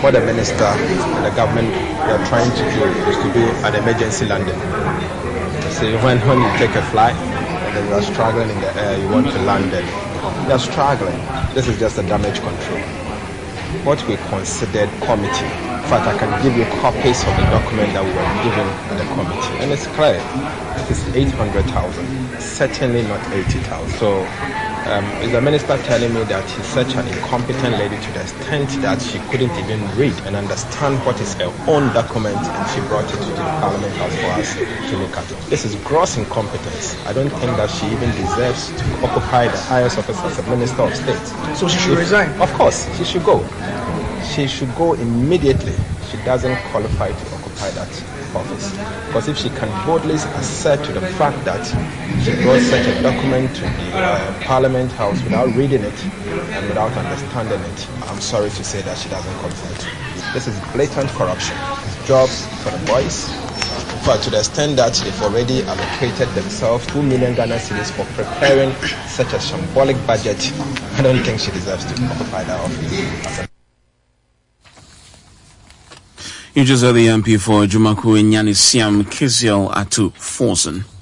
what the minister and the government are trying to do is to do an emergency landing. See, when you take a flight and then you are struggling in the air, you want to land it. You are struggling. This is just a damage control. What we considered committee. In fact, I can give you copies of the document that we were given at the committee, and it's clear. It is 800,000, certainly not 80,000. So, is the minister telling me that she's such an incompetent lady to the extent that she couldn't even read and understand what is her own document, and she brought it to the Parliament House for us to look at it? This is gross incompetence. I don't think that she even deserves to occupy the highest office as a Minister of State. So she should resign? Of course, she should go. She should go immediately. She doesn't qualify to occupy that office. Because if she can boldly assert to the fact that she brought such a document to the Parliament House without reading it and without understanding it, I'm sorry to say that she doesn't qualify to. This is blatant corruption. Jobs for the boys. But to the extent that they've already allocated themselves 2 million Ghana cedis for preparing such a shambolic budget, I don't think she deserves to occupy that office. You just heard the MP for Jumaku Nyani Siam Kiziel Atu Forsen.